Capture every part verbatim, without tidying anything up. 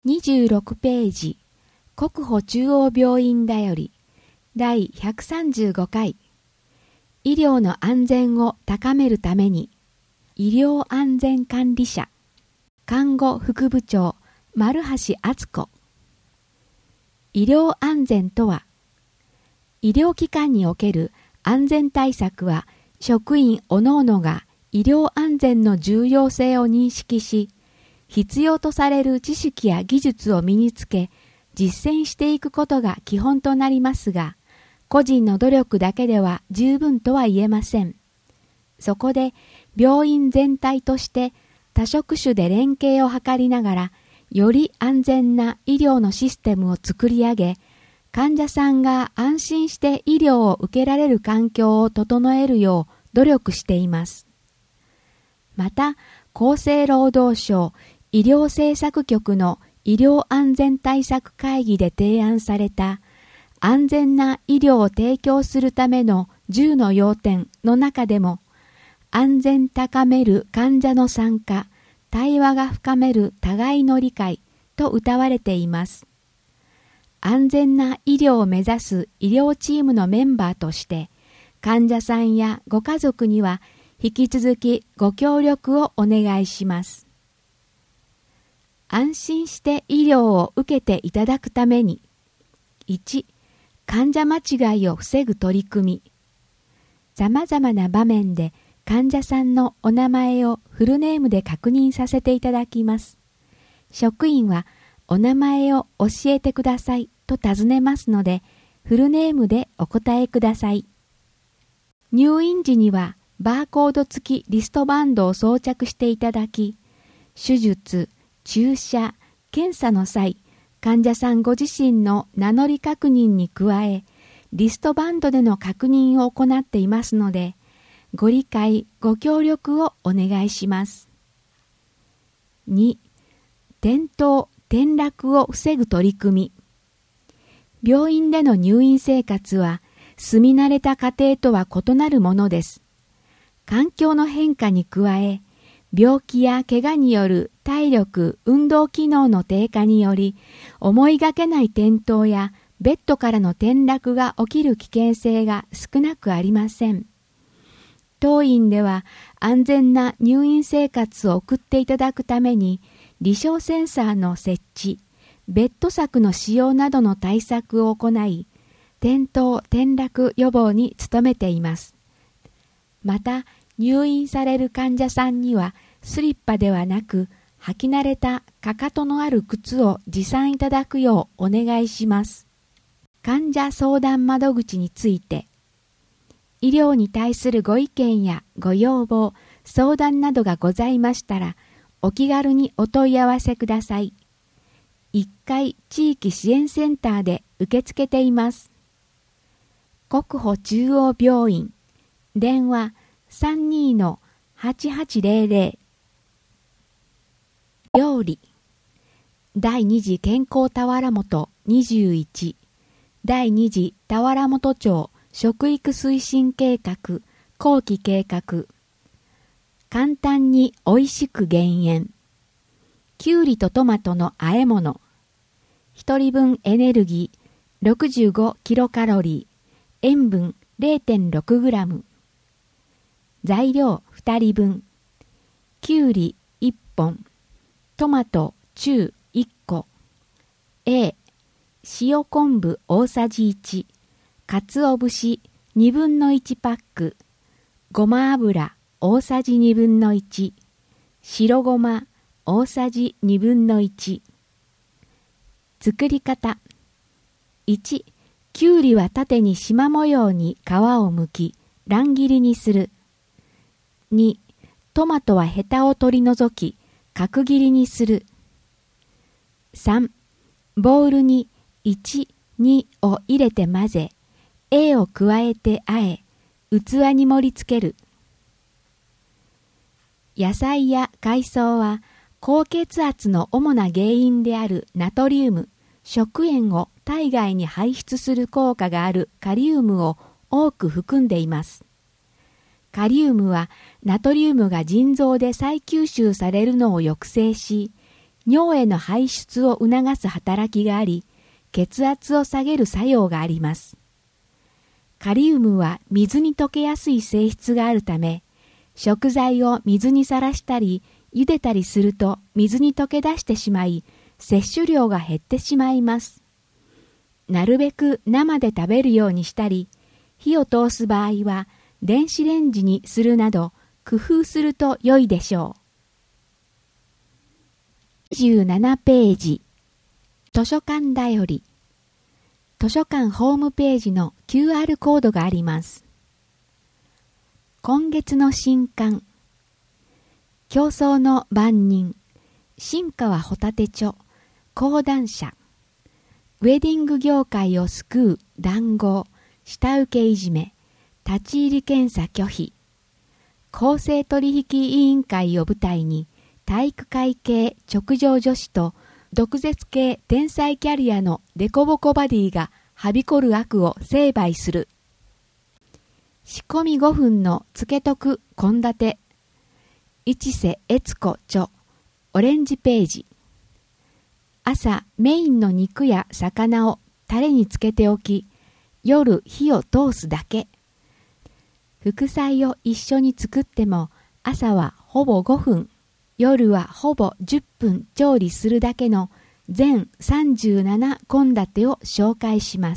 にじゅうろくページ、国保中央病院だより、だいひゃくさんじゅうごかい、医療の安全を高めるために、医療安全管理者、看護副部長、丸橋敦子。医療安全とは、医療機関における安全対策は、職員おのおのが医療安全の重要性を認識し、必要とされる知識や技術を身につけ、実践していくことが基本となりますが、個人の努力だけでは十分とは言えません。そこで、病院全体として多職種で連携を図りながら、より安全な医療のシステムを作り上げ、患者さんが安心して医療を受けられる環境を整えるよう努力しています。また、厚生労働省医療政策局の医療安全対策会議で提案された安全な医療を提供するためのじゅうの要点の中でも、安全高める患者の参加、対話が深める互いの理解と謳われています。安全な医療を目指す医療チームのメンバーとして、患者さんやご家族には引き続きご協力をお願いします。安心して医療を受けていただくために、いち、患者間違いを防ぐ取り組み。さまざまな場面で患者さんのお名前をフルネームで確認させていただきます。職員はお名前を教えてくださいと尋ねますので、フルネームでお答えください。入院時にはバーコード付きリストバンドを装着していただき、手術、注射、検査の際、患者さんご自身の名乗り確認に加え、リストバンドでの確認を行っていますので、ご理解、ご協力をお願いします。に、転倒、転落を防ぐ取り組み。病院での入院生活は、住み慣れた家庭とは異なるものです。環境の変化に加え、病気や怪我による体力・運動機能の低下により、思いがけない転倒やベッドからの転落が起きる危険性が少なくありません。当院では安全な入院生活を送っていただくために、離床センサーの設置、ベッド柵の使用などの対策を行い、転倒・転落予防に努めています。また、入院される患者さんにはスリッパではなく履き慣れたかかとのある靴を持参いただくようお願いします。患者相談窓口について、医療に対するご意見やご要望、相談などがございましたらお気軽にお問い合わせください。いっかい地域支援センターで受け付けています。国保中央病院、電話さんにー はちはちぜろぜろ。料理。だいに次健康田原本にじゅういち。だいに次田原本町食育推進計画後期計画。簡単においしく減塩。きゅうりとトマトの和え物。ひとりぶんエネルギー ろくじゅうごキロカロリー。塩分 れいてんろくグラム。材料ふたりぶん。きゅうりいっぽん。トマト中いっこ。A、塩昆布大さじいち。かつお節にぶんのいちパック。ごま油大さじにぶんのいち。白ごま大さじにぶんのいち。作り方。いち、きゅうりは縦に縞模様に皮を剥き、乱切りにする。に、トマトはヘタを取り除き、角切りにする。さん、ボウルにいち、にを入れて混ぜ、A を加えて和え、器に盛り付ける。野菜や海藻は高血圧の主な原因であるナトリウム、食塩を体外に排出する効果があるカリウムを多く含んでいます。カリウムはナトリウムが腎臓で再吸収されるのを抑制し、 尿への排出を促す働きがあり、血圧を下げる作用があります。カリウムは水に溶けやすい性質があるため、食材を水にさらしたり、茹でたりすると水に溶け出してしまい、摂取量が減ってしまいます。なるべく生で食べるようにしたり、火を通す場合は電子レンジにするなど工夫すると良いでしょう。にじゅうななページ、図書館だより。図書館ホームページの キューアール コードがあります。今月の新刊、競争の番人、新川ホタテ著、講談社、ウェディング業界を救う談合、下請けいじめ、立ち入り検査拒否、公正取引委員会を舞台に、体育会系直上女子と毒舌系天才キャリアのデコボコバディがはびこる悪を成敗する。仕込みごふんのつけとく献立。市瀬悦子著、オレンジページ。朝メインの肉や魚をタレにつけておき、夜火を通すだけ。副菜を一緒に作っても朝はほぼごふん、夜はほぼじゅっぷん調理するだけの全さんじゅうなな献立を紹介します。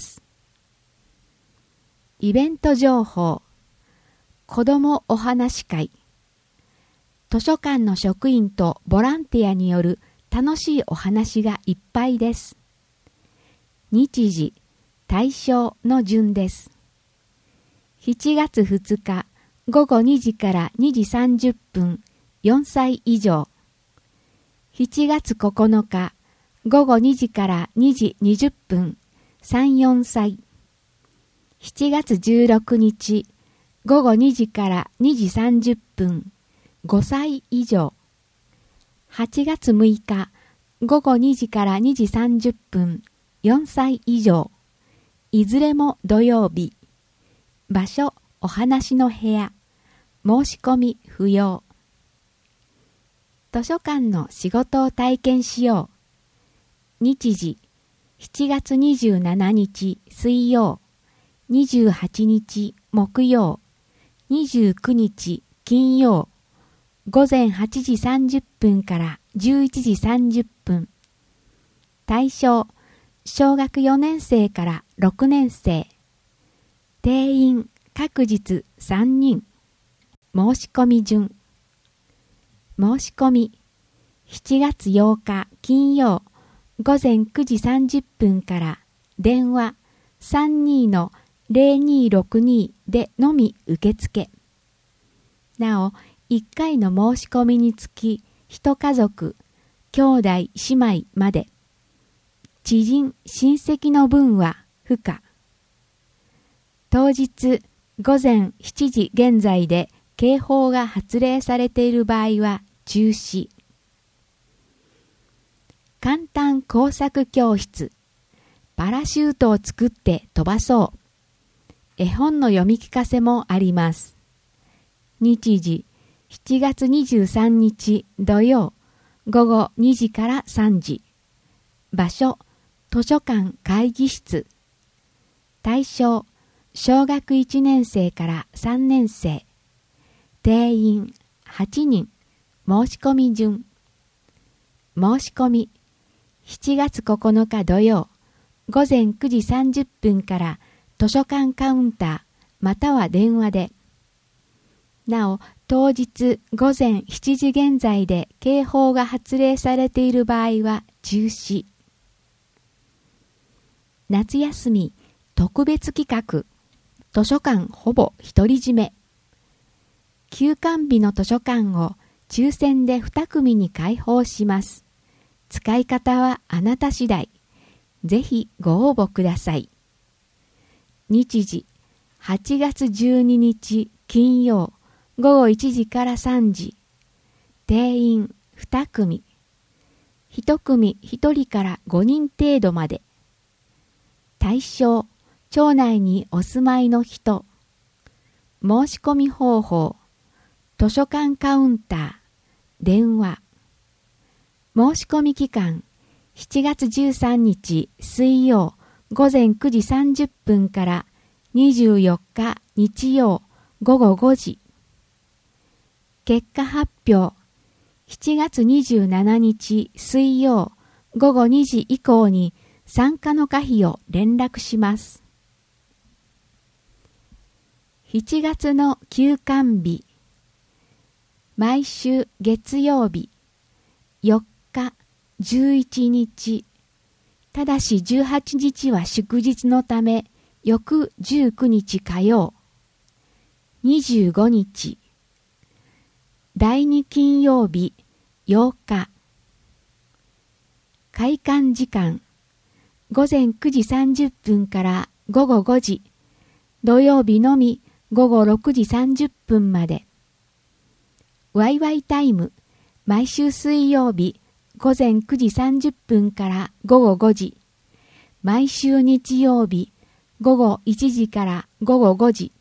イベント情報、子どもお話会。図書館の職員とボランティアによる楽しいお話がいっぱいです。日時、対象の順です。しちがつふつかごごにじからにじさんじゅっぷん、よんさい以上。しちがつここのかごごにじからにじにじゅっぷん、さん、よんさい。しちがつじゅうろくにちごごにじからにじさんじゅっぷん、ごさい以上。はちがつむいかごごにじからにじさんじゅっぷん、よんさい以上。いずれも土曜日。場所、お話の部屋。申し込み不要。図書館の仕事を体験しよう。日時、しちがつにじゅうしちにち水曜、にじゅうはちにち木曜、にじゅうくにち金曜、ごぜんはちじさんじゅっぷんからじゅういちじさんじゅっぷん。対象、小学よねんせいからろくねんせい。定員、各日さんにん。申し込み順。申し込み、しちがつようか金曜、ごぜんくじさんじゅっぷんから電話 さんにーのぜろにーろくにー でのみ受付。なお、いっかいの申し込みにつき、一家族、兄弟姉妹まで。知人、親戚の分は不可。当日、ごぜんしちじ現在で警報が発令されている場合は中止。簡単工作教室。パラシュートを作って飛ばそう。絵本の読み聞かせもあります。日時、しちがつにじゅうさんにち土曜、ごごにじからさんじ。場所、図書館会議室。対象、小学いちねんせいからさんねんせい。定員はちにん。申し込み順。申し込み、しちがつここのか土曜、ごぜんくじさんじゅっぷんから図書館カウンターまたは電話で。なお、当日ごぜんしちじ現在で警報が発令されている場合は中止。夏休み特別企画。図書館ほぼ独り占め。休館日の図書館を抽選でに組に開放します。使い方はあなた次第。ぜひご応募ください。日時、はちがつじゅうににち金曜、ごごいちじからさんじ。定員に組。いち組ひとりからごにん程度まで。対象、町内にお住まいの人。申し込み方法、図書館カウンター、電話。 申し込み期間しちがつじゅうさんにち水曜午前くじさんじゅっぷんからにじゅうよっか日曜午後ごじ。結果発表しちがつにじゅうしちにち水曜午後にじ以降に参加の可否を連絡します。しちがつの休館日、毎週月曜日、よっか、じゅういちにち、ただしじゅうはちにちは祝日のため、翌じゅうくにち火曜、にじゅうごにち、だいに金曜日、ようか。開館時間、午前くじさんじゅっぷんから午後ごじ、土曜日のみ午後ろくじさんじゅっぷんまで。ワイワイタイム、毎週水曜日午前くじさんじゅっぷんから午後ごじ、毎週日曜日午後いちじから午後ごじ。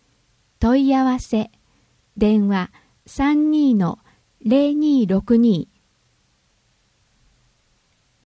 問い合わせ、電話 さんにーのゼロにーろくに